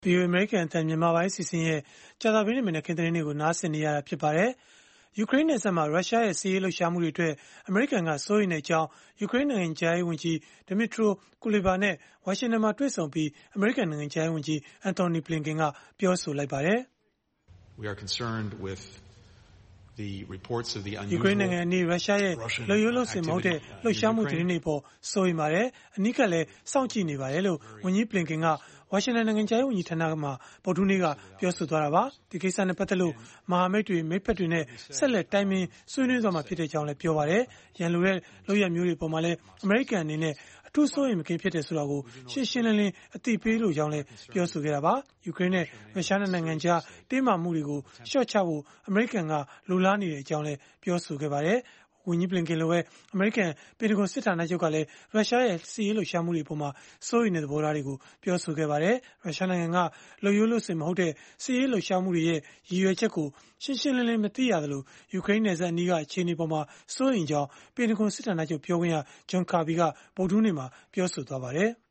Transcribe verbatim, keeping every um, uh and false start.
ဗွီအိုအေ အမေရိကန်အသံမြန်မာပိုင်းအစီအစဉ်ရဲ့ကြာသပတေးနေ့မနက်ခင်းသတင်းတွေကိုနားဆင်နေရတာဖြစ်ပါတယ်။ ယူကရိန်းနယ်စပ်မှာရုရှားရဲ့စစ်ရေးလှုပ်ရှားမှုတွေအတွက်အမေရိကန်ကစိုးရိမ်ကြောင်းယူကရိန်းနိုင်ငံခြားရေးဝန်ကြီး Dmytro Kuleba နဲ့ဝါရှင်တန်မှာတွေ့ဆုံပြီးအမေရိကန်နိုင်ငံခြားရေးဝန်ကြီး Antony Blinken ကပြောဆိုလိုက်ပါတယ်။ “ ယူကရိန်းနိုင်ငံအနီးရုရှားရဲ့လုပ်ရိုးလုပ်စဉ်မဟုတ်တဲ့လှုပ်ရှားမှုသတင်းတွေအပေါ်စိုးရိမ်ပါတယ်။ အနီးကပ်လည်းစောင့်ကြည့်နေပါတယ်။” လို့ဝန်ကြီး Blinken ကဝါရှင်တန်နိုင်ငံခြားရေးဝန်ကြီးဌာနမှာဗုဒ္ဓဟူးနေ့ကပြောဆိုသွားတာပါ။ ဒီကိစ္စနဲ့ပတ်သက်လို့မဟာမိတ်တွေမိတ်ဖက်တွေနဲ့ဆက်လက်တိုင်ပင်ဆွေးနွေးသွားမှာဖြစ်ကြောင်းလည်းပြောပါတယ်။ ရန်လိုတဲ့လုပ်ရပ်မျိုးတွေအပေါ်မှာလည်းအမေရိကန်အနေနဲ့အထူးစိုးရိမ်မကင်းဖြစ်တယ်ဆိုတာကိုရှင်းရှင်းလင်းလင်းအသိပေးလိုကြောင်းလည်းပြောဆိုခဲ့တာပါ။ ယူကရိန်းနဲ့ရုရှားနှစ်နိုင်ငံကြားတင်းမာမှုတွေကိုလျှော့ချဖို့အမေရိကန်ကလိုလားနေကြောင်းလည်းပြောဆိုခဲ့ပါတယ်။ ဝန်ကြီး Blinken လိုပဲအမေရိကန်ပင်တဂွန်စစ်ဌာနချုပ်ကလည်းရုရှားရဲ့စစ်ရေးလှုပ်ရှားမှုတွေအပေါ်စိုးရိမ်တဲ့သဘောထားတွေကိုပြောဆိုခဲ့ပါတယ်။ ရုရှားနိုင်ငံကလုပ်ရိုးလုပ်စဉ်မဟုတ်တဲ့စစ်ရေးလှုပ်ရှားမှုတွေရဲ့ရည်ရွယ်ချက်ကိုရှင်းရှင်းလင်းလင်းမသိရသလိုယူကရိန်းနယ်စပ်အနီးကအခြေအနေအပေါ်စိုးရိမ်ကြောင်းပင်တဂွန်စစ်ဌာနချုပ်ပြောခွင့်ရ John Kirby ကဗုဒ္ဓဟူးနေ့မှာပြောဆိုသွားပါတယ်။